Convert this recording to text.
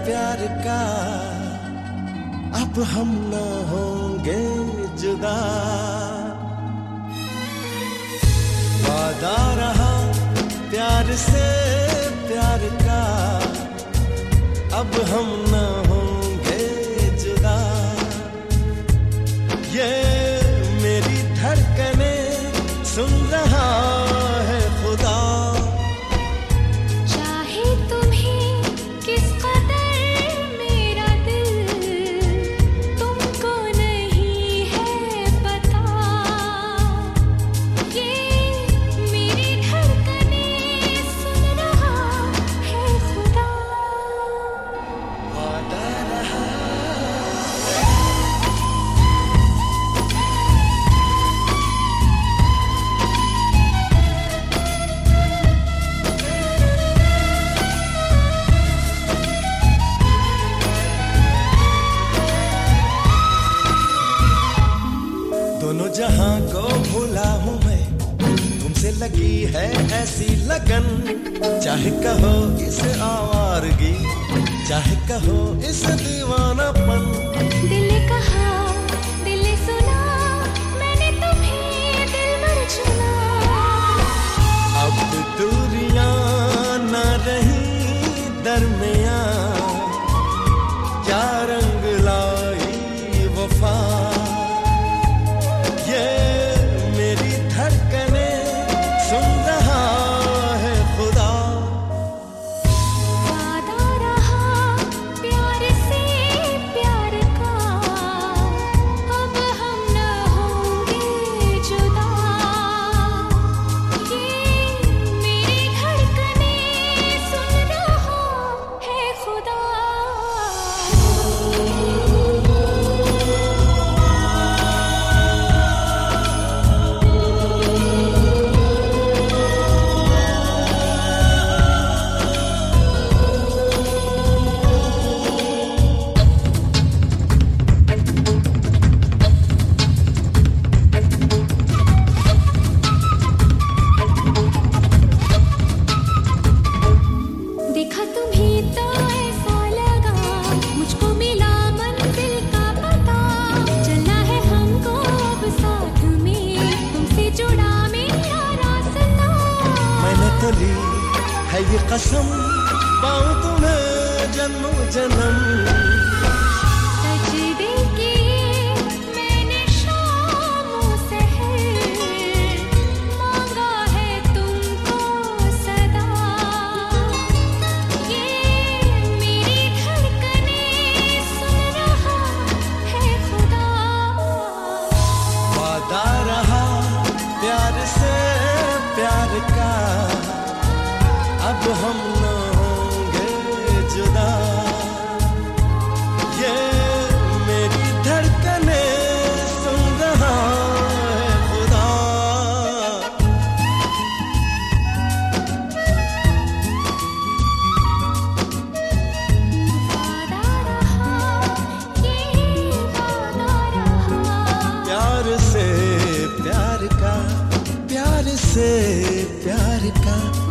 प्यार का अब हम न होंगे जुदा। वादा रहा प्यार से प्यार का अब हम न होंगे जुदा। ये मेरी धड़कने सुन रहा है खुदा। चाहे तुम्हें किस कदर मेरा दिल तुमको नहीं है पता। ये मेरी धड़कने सुन रहा है खुदा। वादा रहा दोनों जहां को भूला हूं मैं, तुमसे लगी है ऐसी लगन। चाहे कहो इस आवारगी, चाहे कहो इस दीवानापन। दिल कहा दिल सुना, मैंने तुम्हें दिलबर चुना। अब दूरियां न रही दरमियां, क्या रंग लाई वफा। ये मेरी धड़कने सुन रहा है खुदा। वादा रहा प्यार से प्यार का अब हम न होंगे जुदा। ये मेरी धड़कने सुन रहा है खुदा। देखा तुम्हें तो ऐसा लगा, मुझको मिला मंजिल का पता। चलना है हमको अब साथ में, तुमसे जुड़ा मेरा रास्ता। मैंने तो ली है ये कसम, पाऊं तुम्हें जन्म जन्म। सजदे किए मैंने शामों सहर, मांगा है तुमको सदा। ये मेरी धड़कने सुन रहा है खुदा। वादा रहा प्यार से प्यार का अब हम न होंगे जुदा। ये मेरी धड़कने सुन रहा है खुदा। वादा रहा ये वादा रहा। प्यार से प्यार का, प्यार से प्यार का।